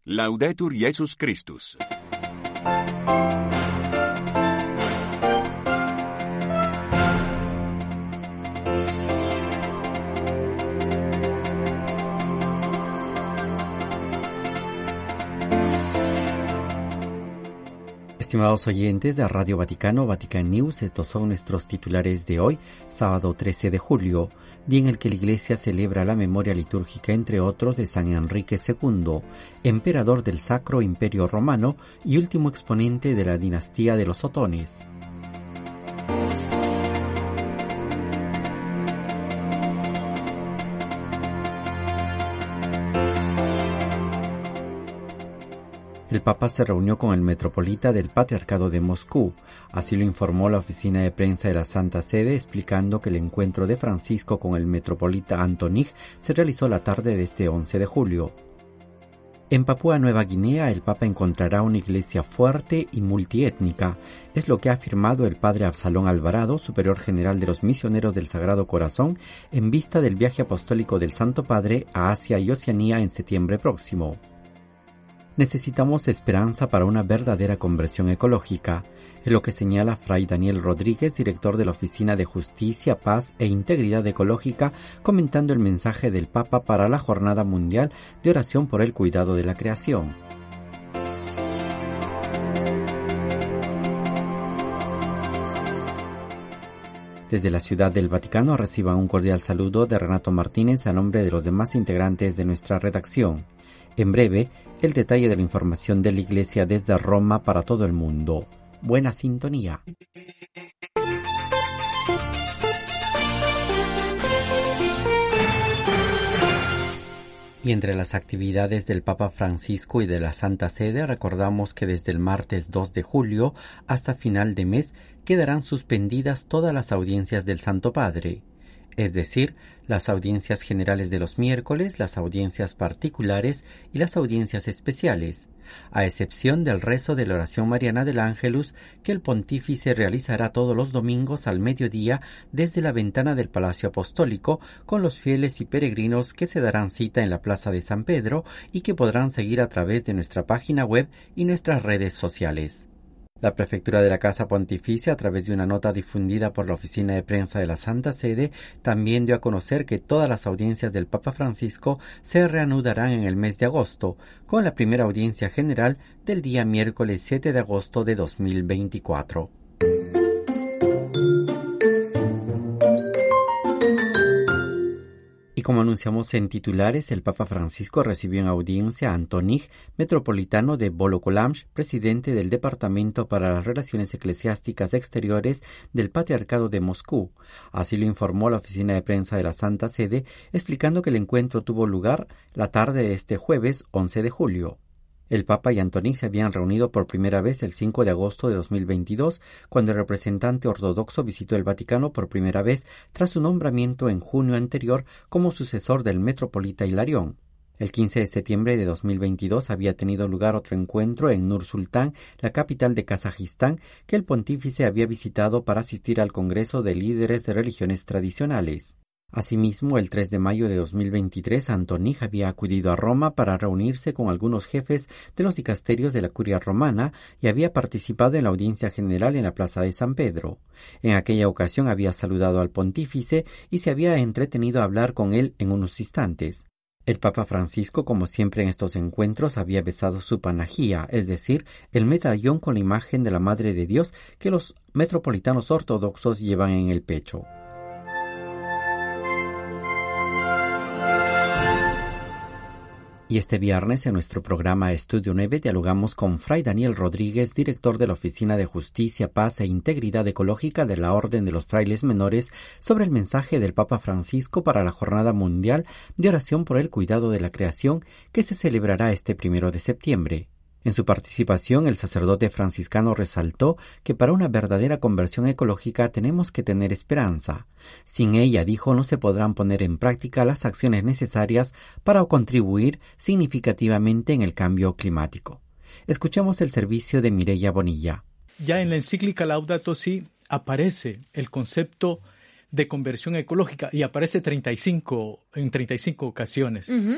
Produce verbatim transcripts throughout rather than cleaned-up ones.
Laudetur Jesus Christus. Estimados oyentes de Radio Vaticano, Vatican News, estos son nuestros titulares de hoy, sábado trece de julio, día en el que la Iglesia celebra la memoria litúrgica, entre otros, de San Enrique segundo, emperador del Sacro Imperio Romano y último exponente de la dinastía de los Otones. El Papa se reunió con el metropolita del Patriarcado de Moscú. Así lo informó la oficina de prensa de la Santa Sede, explicando que el encuentro de Francisco con el metropolita Antonij se realizó la tarde de este once de julio. En Papúa Nueva Guinea, el Papa encontrará una iglesia fuerte y multiétnica. Es lo que ha afirmado el padre Absalón Alvarado, superior general de los misioneros del Sagrado Corazón, en vista del viaje apostólico del Santo Padre a Asia y Oceanía en septiembre próximo. Necesitamos esperanza para una verdadera conversión ecológica, es lo que señala Fray Daniel Rodríguez, director de la Oficina de Justicia, Paz e Integridad Ecológica, comentando el mensaje del Papa para la Jornada Mundial de Oración por el Cuidado de la Creación. Desde la Ciudad del Vaticano reciban un cordial saludo de Renato Martínez a nombre de los demás integrantes de nuestra redacción. En breve, el detalle de la información de la Iglesia desde Roma para todo el mundo. Buena sintonía. Y entre las actividades del Papa Francisco y de la Santa Sede, recordamos que desde el martes dos de julio hasta final de mes quedarán suspendidas todas las audiencias del Santo Padre. Es decir, las audiencias generales de los miércoles, las audiencias particulares y las audiencias especiales, a excepción del rezo de la oración mariana del Ángelus que el pontífice realizará todos los domingos al mediodía desde la ventana del Palacio Apostólico con los fieles y peregrinos que se darán cita en la Plaza de San Pedro y que podrán seguir a través de nuestra página web y nuestras redes sociales. La Prefectura de la Casa Pontificia, a través de una nota difundida por la Oficina de Prensa de la Santa Sede, también dio a conocer que todas las audiencias del Papa Francisco se reanudarán en el mes de agosto, con la primera audiencia general del día miércoles siete de agosto de dos mil veinticuatro. Y como anunciamos en titulares, el Papa Francisco recibió en audiencia a Antonij, metropolitano de Volokolamsk, presidente del Departamento para las Relaciones Eclesiásticas Exteriores del Patriarcado de Moscú. Así lo informó la oficina de prensa de la Santa Sede, explicando que el encuentro tuvo lugar la tarde de este jueves once de julio. El Papa y Antonij se habían reunido por primera vez el cinco de agosto de dos mil veintidós, cuando el representante ortodoxo visitó el Vaticano por primera vez tras su nombramiento en junio anterior como sucesor del metropolita Hilarión. El quince de septiembre de dos mil veintidós había tenido lugar otro encuentro en Nur-Sultán, la capital de Kazajistán, que el pontífice había visitado para asistir al Congreso de Líderes de Religiones Tradicionales. Asimismo, el tres de mayo de dos mil veintitrés, Antonij había acudido a Roma para reunirse con algunos jefes de los dicasterios de la Curia Romana y había participado en la audiencia general en la Plaza de San Pedro. En aquella ocasión había saludado al pontífice y se había entretenido a hablar con él en unos instantes. El Papa Francisco, como siempre en estos encuentros, había besado su panagía, es decir, el medallón con la imagen de la Madre de Dios que los metropolitanos ortodoxos llevan en el pecho. Y este viernes en nuestro programa Estudio nueve dialogamos con Fray Daniel Rodríguez, director de la Oficina de Justicia, Paz e Integridad Ecológica de la Orden de los Frailes Menores, sobre el mensaje del Papa Francisco para la Jornada Mundial de Oración por el Cuidado de la Creación, que se celebrará este primero de septiembre. En su participación, el sacerdote franciscano resaltó que para una verdadera conversión ecológica tenemos que tener esperanza. Sin ella, dijo, no se podrán poner en práctica las acciones necesarias para contribuir significativamente en el cambio climático. Escuchemos el servicio de Mireya Bonilla. Ya en la encíclica Laudato Si aparece el concepto de conversión ecológica y aparece treinta y cinco, en treinta y cinco ocasiones. Uh-huh.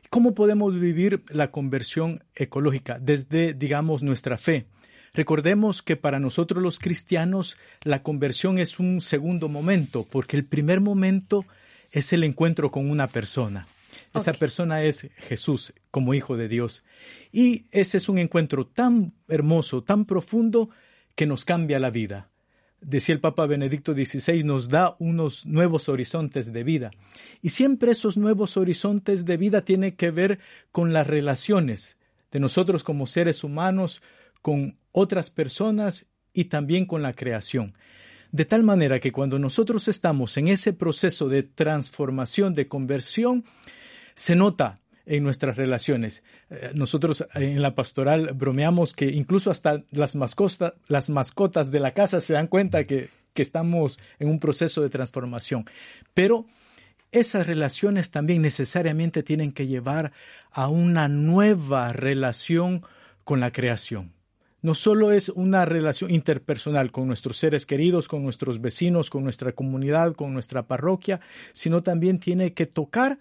¿Cómo podemos vivir la conversión ecológica desde, digamos, nuestra fe? Recordemos que para nosotros los cristianos la conversión es un segundo momento, porque el primer momento es el encuentro con una persona. Esa okay. persona es Jesús como Hijo de Dios. Y ese es un encuentro tan hermoso, tan profundo, que nos cambia la vida. Decía el Papa Benedicto dieciséis, nos da unos nuevos horizontes de vida. Y siempre esos nuevos horizontes de vida tienen que ver con las relaciones de nosotros como seres humanos, con otras personas y también con la creación. De tal manera que cuando nosotros estamos en ese proceso de transformación, de conversión, se nota en nuestras relaciones. Eh, nosotros en la pastoral bromeamos que incluso hasta las mascotas, las mascotas de la casa se dan cuenta que, que estamos en un proceso de transformación. Pero esas relaciones también necesariamente tienen que llevar a una nueva relación con la creación. No solo es una relación interpersonal con nuestros seres queridos, con nuestros vecinos, con nuestra comunidad, con nuestra parroquia, sino también tiene que tocar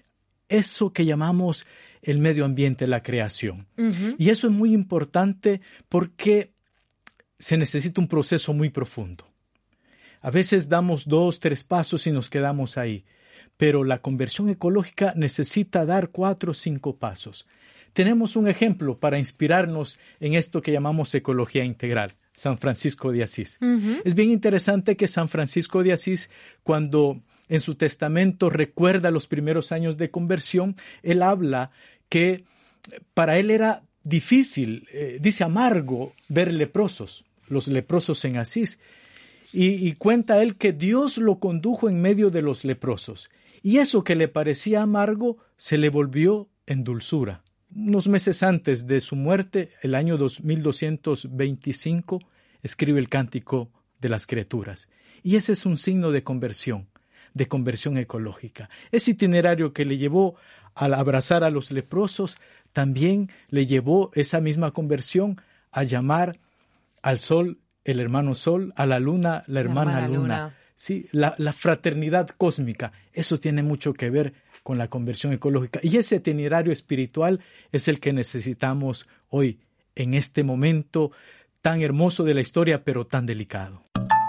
eso que llamamos el medio ambiente, la creación. Uh-huh. Y eso es muy importante porque se necesita un proceso muy profundo. A veces damos dos, tres pasos y nos quedamos ahí, pero la conversión ecológica necesita dar cuatro o cinco pasos. Tenemos un ejemplo para inspirarnos en esto que llamamos ecología integral, San Francisco de Asís. Uh-huh. Es bien interesante que San Francisco de Asís, cuando en su testamento recuerda los primeros años de conversión, él habla que para él era difícil, eh, dice amargo, ver leprosos, los leprosos en Asís. Y, y cuenta él que Dios lo condujo en medio de los leprosos. Y eso que le parecía amargo se le volvió en dulzura. Unos meses antes de su muerte, el año dos mil doscientos veinticinco, escribe el Cántico de las Criaturas. Y ese es un signo de conversión, de conversión ecológica. Ese itinerario que le llevó al abrazar a los leprosos, también le llevó esa misma conversión a llamar al sol el hermano sol, a la luna la hermana, la hermana luna. luna. Sí, la, la fraternidad cósmica, eso tiene mucho que ver con la conversión ecológica. Y ese itinerario espiritual es el que necesitamos hoy, en este momento tan hermoso de la historia, pero tan delicado.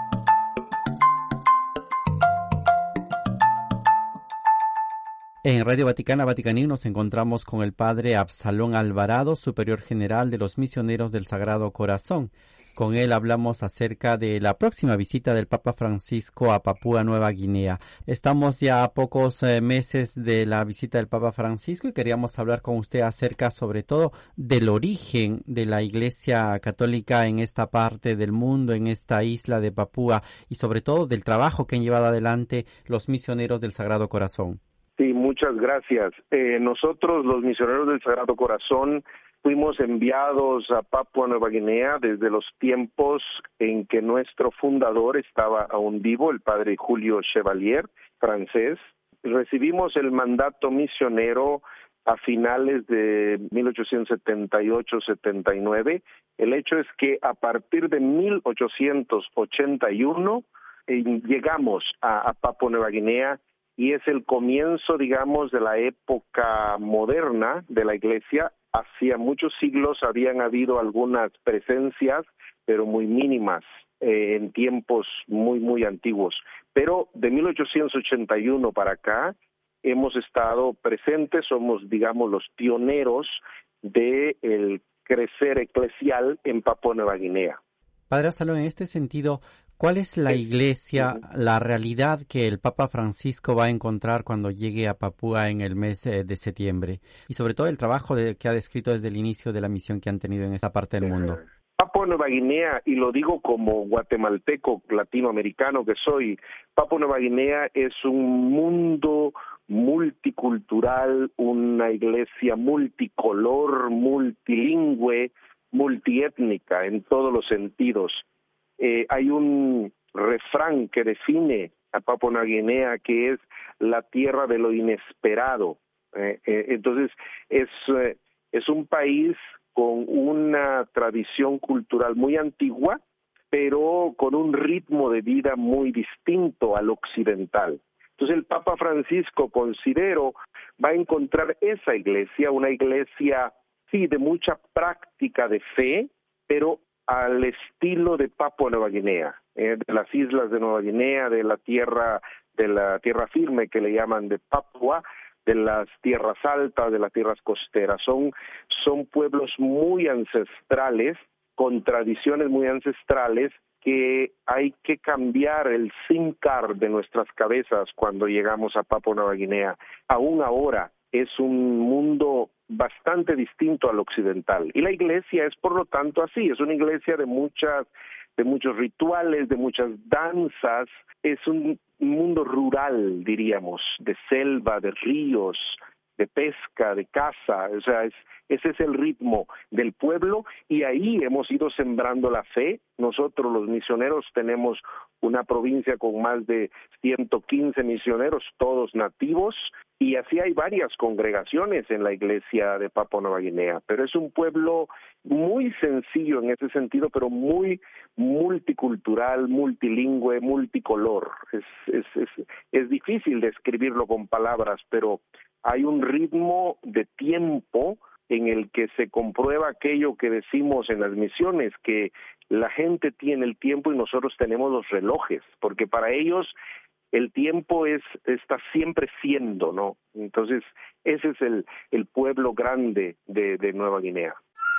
En Radio Vaticana, Vaticanino, nos encontramos con el padre Absalón Alvarado, superior general de los misioneros del Sagrado Corazón. Con él hablamos acerca de la próxima visita del Papa Francisco a Papúa Nueva Guinea. Estamos ya a pocos eh, meses de la visita del Papa Francisco y queríamos hablar con usted acerca sobre todo del origen de la Iglesia Católica en esta parte del mundo, en esta isla de Papúa, y sobre todo del trabajo que han llevado adelante los misioneros del Sagrado Corazón. Sí, muchas gracias. Eh, nosotros, los misioneros del Sagrado Corazón, fuimos enviados a Papúa Nueva Guinea desde los tiempos en que nuestro fundador estaba aún vivo, el padre Julio Chevalier, francés. Recibimos el mandato misionero a finales de mil ochocientos setenta y ocho setenta y nueve. El hecho es que a partir de mil ochocientos ochenta y uno eh, llegamos a, a Papúa Nueva Guinea, y es el comienzo, digamos, de la época moderna de la Iglesia. Hacía muchos siglos habían habido algunas presencias, pero muy mínimas, eh, en tiempos muy, muy antiguos. Pero de mil ochocientos ochenta y uno para acá hemos estado presentes, somos, digamos, los pioneros del crecer eclesial en Papúa Nueva Guinea. Padre Absalón, en este sentido, ¿cuál es la iglesia, la realidad que el Papa Francisco va a encontrar cuando llegue a Papúa en el mes de septiembre? Y sobre todo el trabajo de, que ha descrito desde el inicio de la misión que han tenido en esa parte del mundo. Papúa Nueva Guinea, y lo digo como guatemalteco latinoamericano que soy, Papúa Nueva Guinea es un mundo multicultural, una iglesia multicolor, multilingüe, multiétnica en todos los sentidos. Eh, hay un refrán que define a Papúa Nueva Guinea que es la tierra de lo inesperado. Eh, eh, entonces es, eh, es un país con una tradición cultural muy antigua, pero con un ritmo de vida muy distinto al occidental. Entonces el Papa Francisco, considero, va a encontrar esa iglesia, una iglesia, sí, de mucha práctica de fe, pero al estilo de Papua Nueva Guinea, eh, de las islas de Nueva Guinea, de la tierra, de la tierra firme que le llaman de Papua, de las tierras altas, de las tierras costeras. Son, son pueblos muy ancestrales, con tradiciones muy ancestrales, que hay que cambiar el SIM card de nuestras cabezas cuando llegamos a Papua Nueva Guinea. Aún ahora es un mundo bastante distinto al occidental. Y la iglesia es, por lo tanto, así. Es una iglesia de muchas, de muchos rituales, de muchas danzas. Es un mundo rural, diríamos, de selva, de ríos, de pesca, de caza. O sea, es, ese es el ritmo del pueblo, y ahí hemos ido sembrando la fe. Nosotros los misioneros tenemos una provincia con más de ciento quince misioneros, todos nativos, y así hay varias congregaciones en la iglesia de Papua Nueva Guinea. Pero es un pueblo muy sencillo en ese sentido, pero muy multicultural, multilingüe, multicolor. Es, es, es, es difícil describirlo con palabras, pero hay un ritmo de tiempo en el que se comprueba aquello que decimos en las misiones, que la gente tiene el tiempo y nosotros tenemos los relojes, porque para ellos el tiempo es está siempre siendo, ¿no? Entonces, ese es el, el pueblo grande de, de Nueva Guinea.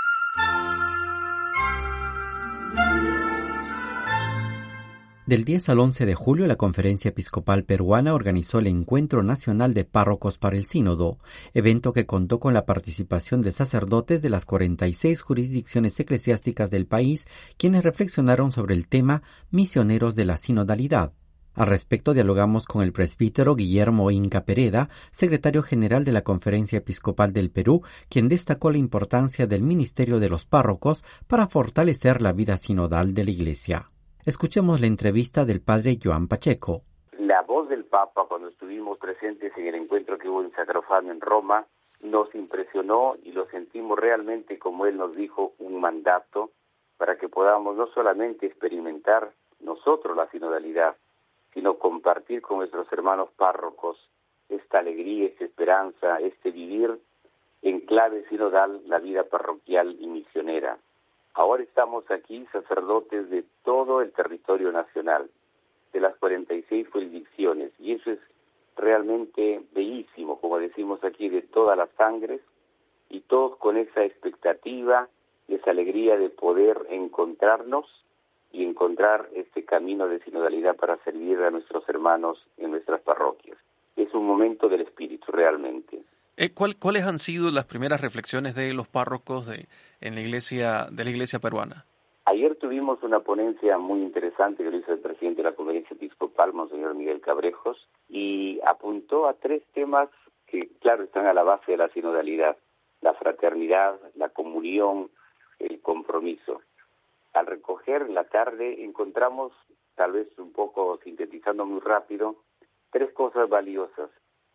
Del diez al once de julio, la Conferencia Episcopal Peruana organizó el Encuentro Nacional de Párrocos para el Sínodo, evento que contó con la participación de sacerdotes de las cuarenta y seis jurisdicciones eclesiásticas del país, quienes reflexionaron sobre el tema Misioneros de la Sinodalidad. Al respecto, dialogamos con el presbítero Guillermo Inca Pereda, secretario general de la Conferencia Episcopal del Perú, quien destacó la importancia del ministerio de los párrocos para fortalecer la vida sinodal de la Iglesia. Escuchemos la entrevista del padre Joan Pacheco. La voz del Papa, cuando estuvimos presentes en el encuentro que hubo en Sacrofano en Roma, nos impresionó y lo sentimos realmente, como él nos dijo, un mandato para que podamos no solamente experimentar nosotros la sinodalidad, sino compartir con nuestros hermanos párrocos esta alegría, esta esperanza, este vivir en clave sinodal la vida parroquial y misionera. Ahora estamos aquí, sacerdotes de todo el territorio nacional, de las cuarenta y seis jurisdicciones, y eso es realmente bellísimo, como decimos aquí, de todas las sangres, y todos con esa expectativa, esa alegría de poder encontrarnos y encontrar este camino de sinodalidad para servir a nuestros hermanos en nuestras parroquias. Es un momento del espíritu realmente. Eh, ¿cuál, ¿Cuáles han sido las primeras reflexiones de los párrocos de, en la iglesia, de la iglesia peruana? Ayer tuvimos una ponencia muy interesante que lo hizo el presidente de la Conferencia Episcopal, Monseñor Miguel Cabrejos, y apuntó a tres temas que, claro, están a la base de la sinodalidad: la fraternidad, la comunión, el compromiso. Al recoger la tarde encontramos, tal vez un poco sintetizando muy rápido, tres cosas valiosas.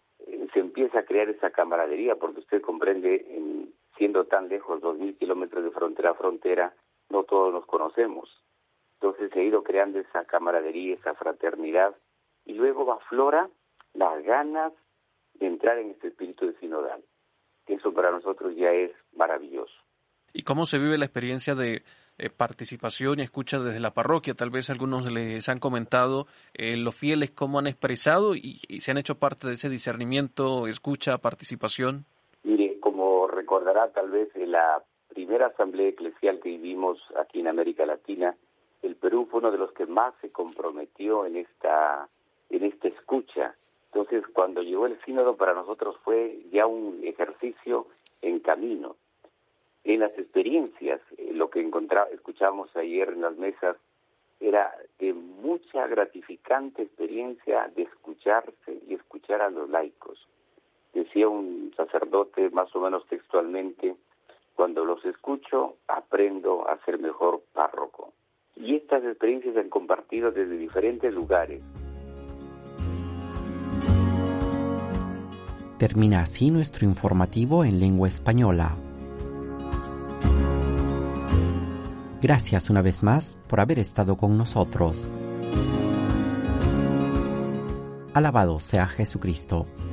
Se empieza a crear esa camaradería, porque usted comprende, en, siendo tan lejos, dos mil kilómetros de frontera a frontera, no todos nos conocemos. Entonces se ha ido creando esa camaradería, esa fraternidad, y luego aflora las ganas de entrar en este espíritu de sinodal. Eso para nosotros ya es maravilloso. ¿Y cómo se vive la experiencia de eh, participación y escucha desde la parroquia? Tal vez algunos les han comentado eh, los fieles cómo han expresado y, y se han hecho parte de ese discernimiento, escucha, participación. Mire, como recordará tal vez en la primera asamblea eclesial que vivimos aquí en América Latina, el Perú fue uno de los que más se comprometió en esta, en esta escucha. Entonces, cuando llegó el sínodo, para nosotros fue ya un ejercicio en camino. En las experiencias, eh, lo que encontrá, escuchamos ayer en las mesas, era de mucha gratificante experiencia de escucharse y escuchar a los laicos. Decía un sacerdote, más o menos textualmente: cuando los escucho, aprendo a ser mejor párroco. Y estas experiencias se han compartido desde diferentes lugares. Termina así nuestro informativo en lengua española. Gracias una vez más por haber estado con nosotros. Alabado sea Jesucristo.